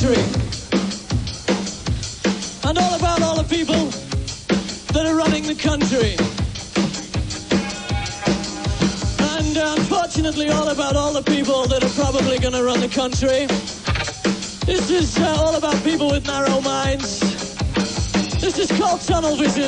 country. And all about all the people that are running the country. And unfortunately all about all the people that are probably going to run the country. This is all about people with narrow minds. This is called tunnel vision.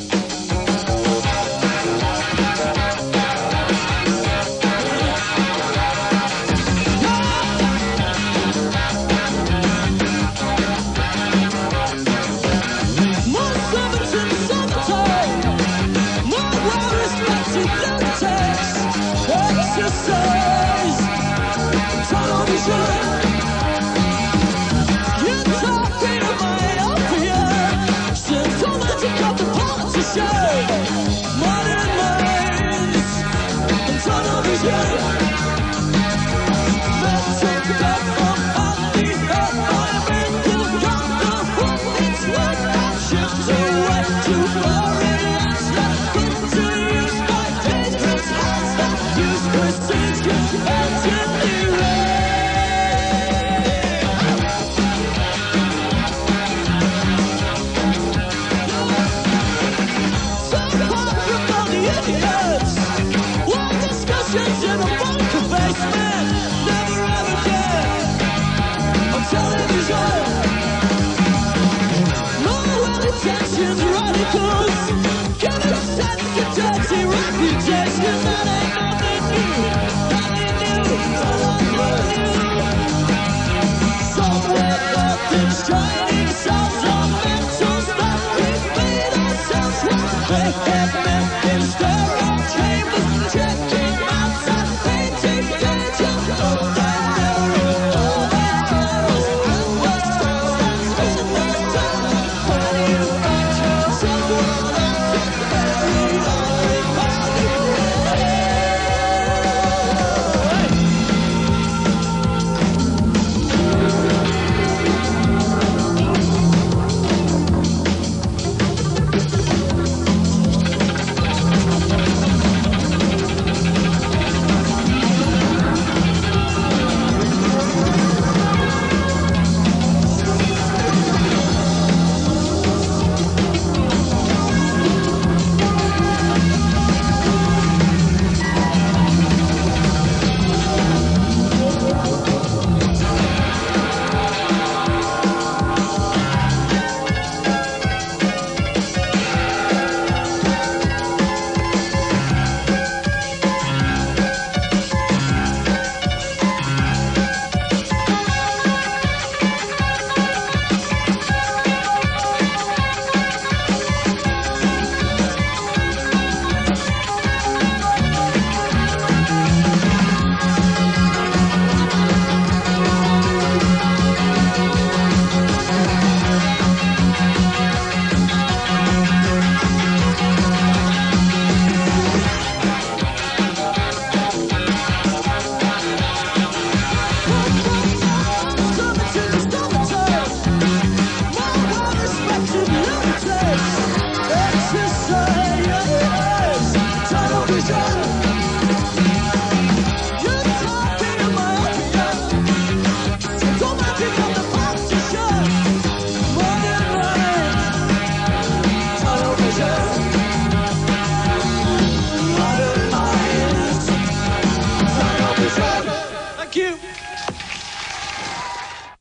Exercise, tunnel vision. You're talking to my opium. Symptomatic of the politician. Modern minds and tunnel vision. Mental death from the environmental doctor. It's what options away to glory. That's not good to use my dangerous hands that use precision engineering. So far from all the idiots, long discussions in a bunker basement, never ever did on television. No well-intentioned radicals give a sense to dirty reputation. That ain't nothing new, nothing new, nothing new. Somewhere nothing's shining, sounds of mentals that we feed ourselves with. They have men in sterile chambers, checking maps and painting pages. All that narrow, all that carols, and what stands in the sun. Manufacturers of world buried only by the Thank you.